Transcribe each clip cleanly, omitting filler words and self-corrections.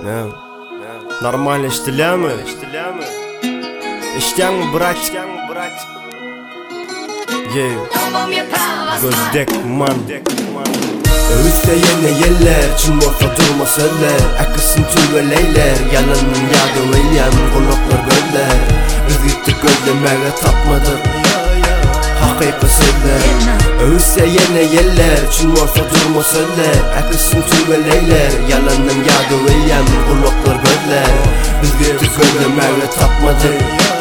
Нормально иштелеми? Иштеңби, брат? Gözdek man Öğütte yine yeller Çin morfa durma söyler Akısın tüveleyler Yalanın yadı veyyem Kulaklar göller Biz gittik gözlemeye tapmadık Hakiki söyler Öğütte yine yeller Çin morfa durma söyler Akısın tüveleyler Yalanın yadı veyyem Kulaklar göller Biz gittik gözlemeye tapmadık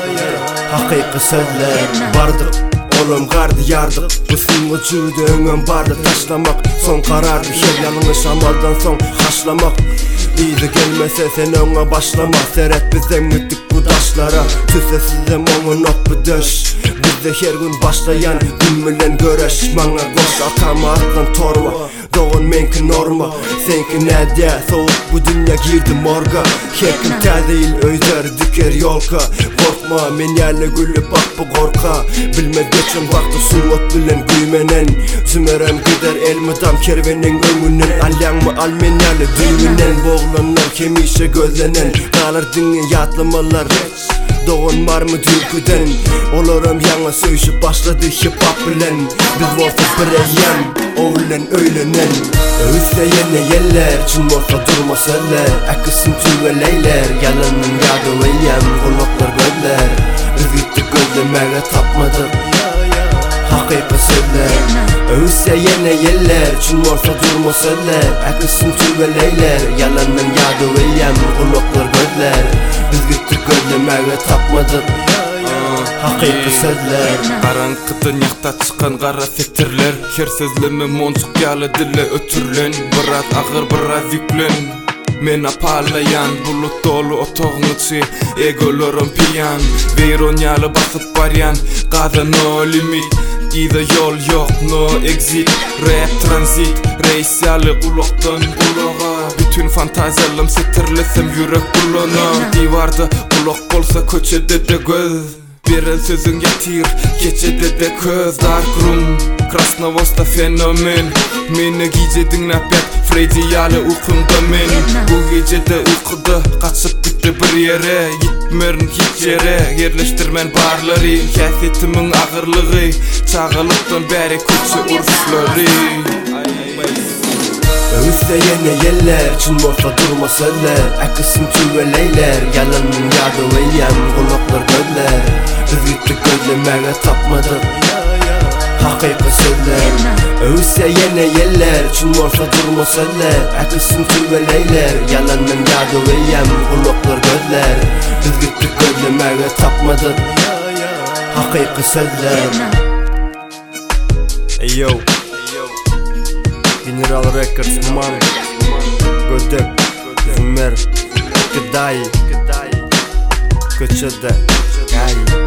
Hakiki söyler Bardık Oğlum gardı yardık Bizim vücudu öngön bardı taşlamak Son karardı her yanını şamaldan son haşlamak İyiydi gelmese sen öne başlama Seyret bizden müttik bu taşlara Tüse size onun okbu döş Bizde her gün başlayan Gümülen göreş Bana koş arkama atlan torba Doğun menki norma Senki ne diye soğuk bu dünya girdi morga Herkim tazeyil özler diker yolka Korkma men yerle gülüp bak bu korka Bilmez geçen vakti suvat bilen güymenen Sümerem gider elmidam kervenin öngünden Alyan mı al men yerle düğünen Boğlanlar kemişe gözlenen Kalır dinge yatlamalar Doğun var mı türküden Olurum yana söyüşüp başladı hip hop bilen Biz olsa bireyem Oğlan öylenen Öğütle yine yeller Çin morfa durma söyler Akısın tüveleyler Yalanın yadı veyyem Kulaklar göller Biz gittik gözlemeye tapmadık Hakiki söyler Öğütle yine yeller Çin morfa durma söyler Akısın tüveleyler Yalanın yadı veyyem Kulaklar göller Biz gittik gözlemeye tapmadık Hakiki sözler Karankıdan yakta çıkan kara sektirler Her sözlemi monçuk yalı dille ötürlen Birat ağır biraz yüklen Mena parlayan bulut dolu otoğun içi Egolorum piyan Veyronyalı basıp baryan Gaza no limit Gide yol yok no exit Rap transit Reis yalı kulaktan kulağa Bütün fantaziyalım setirlesem yürek kulağına Divarda kulak bolsa köçede de göz Beren sözün yatir, keçede de köz Dark room, Krasnovosta fenomen Meni gece dinlep et, Freddy yalı uykunda men Bu gecede uykuda kaçıp gitti bir yere Gitmerin hiç yere, yerleştirmen barları Kasetimin ağırlığı, çağılıktan beri kötü urfları Öğütte yine yeller Çin morfa durma söyler Akısın tüveleyler Yalanın yadı veyyem Kulaklar göller Biz gittik gözlemeye tapmadık Hakiki söyler Öğütte yine yeller Çin morfa durma söyler Akısın tüveleyler Yalanın yadı veyyem Kulaklar göller Biz gittik gözlemeye tapmadık Hakiki söyler Hey yo General Records man Gödek Zümer Gıday Köçede Gay